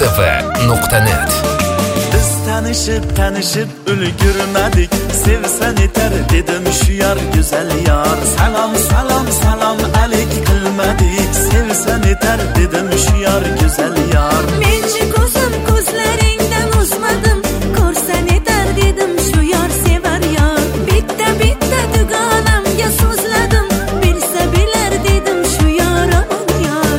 mustafa.net. Biz tanışıp ulgurmadik, sevsan yeter dedim şu yar güzel yar. Salam alik qilmadik, sevsan yeter dedim şu yar güzel yar. Menchi ko'zim ko'zlaringdan uzmadim, ko'rsan yetar dedim shu yar sevar yar. Bitta dugonamga so'zladim, bilsa bilar dedim shu yar omon yar.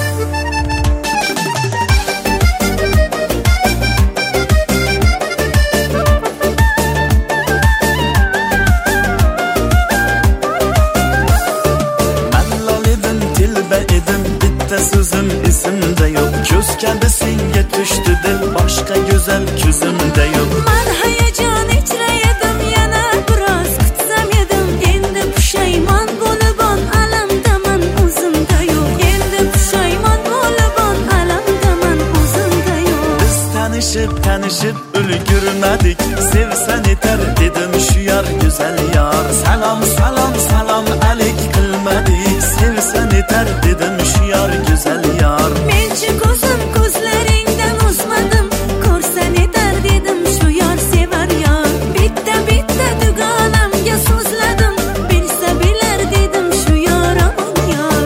So'zim esimda yo'q, ko'z kabi senga tushdi dil, boshqa go'zal ko'zimda yo'q. Men hayajon ichra edim, yana biroz kutsam edim, endi pushaymon bo'libon alamdaman o'zimda yo'q. Endi pushaymon bo'libon alamdaman o'zimda yo'q. Biz tanishib ulgurmadik, sevsan yetar dedim shu yar güzel yar. Salam alik qilmadik, sevsan yetar dedim shu yar güzel yar. Menchi ko'zim ko'zlaringdan uzmadim, ko'rsan yetar dedim shu yar sevar yar. Bitta dugonamga so'zladim, bilsa bilar dedim shu yar omon yar.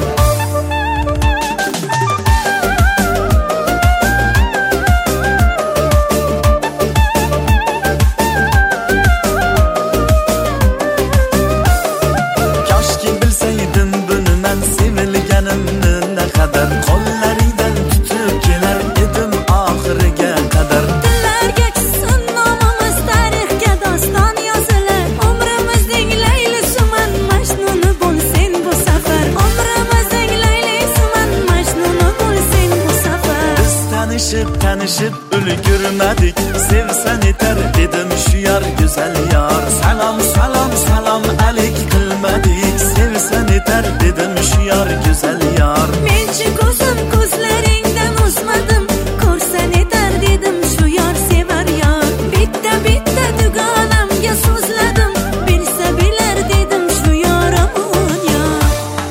Koshki bilsaydim buni men sevilganimni naqadar, qo'llaringdan tutib kelar edim oxiriga qadar. Dillarga tushsin nomimiz, tarixga doston yozilar. Umrimizning Laylisiman, Majnuni bo'lsin bu safar. Umrimizning Laylisiman, Majnuni bo'lsin bu safar. Biz tanishib ulgurmadik, sevsan yetar dedim shu yar güzel yar. Salam alik qilmadik, sevsan yetar dedim shu yar güzel yar. Menchi ko'zim ko'zlaringdan uzmadim, ko'rsan yetar dedim shu yar sevar yar. Bitta dugonamga so'zladim, bilsa bilar dedim shu yar omon yar.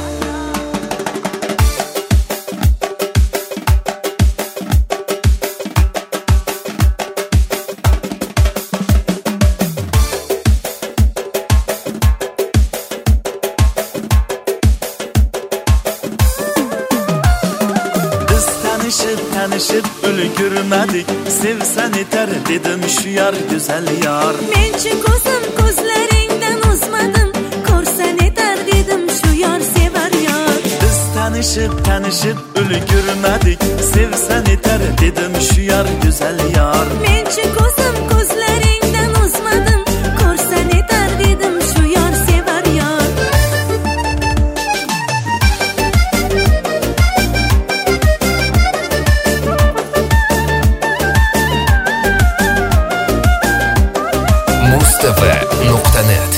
Biz tanishib ulgurmadik, sevsan yetar dedim shu yar güzel yar. Menchi ko'zim ko'zlaringdan uzmadim, ko'rsan yetar dedim shu yar sevar yar. Biz tanishib ulgurmadik, sevsan yetar dedim shu yar güzel yar. Menchi ko'zim ko'zlaringdan uzmadim, ko'rsan yetar dedim shu yar sevar yar. mustafa.net.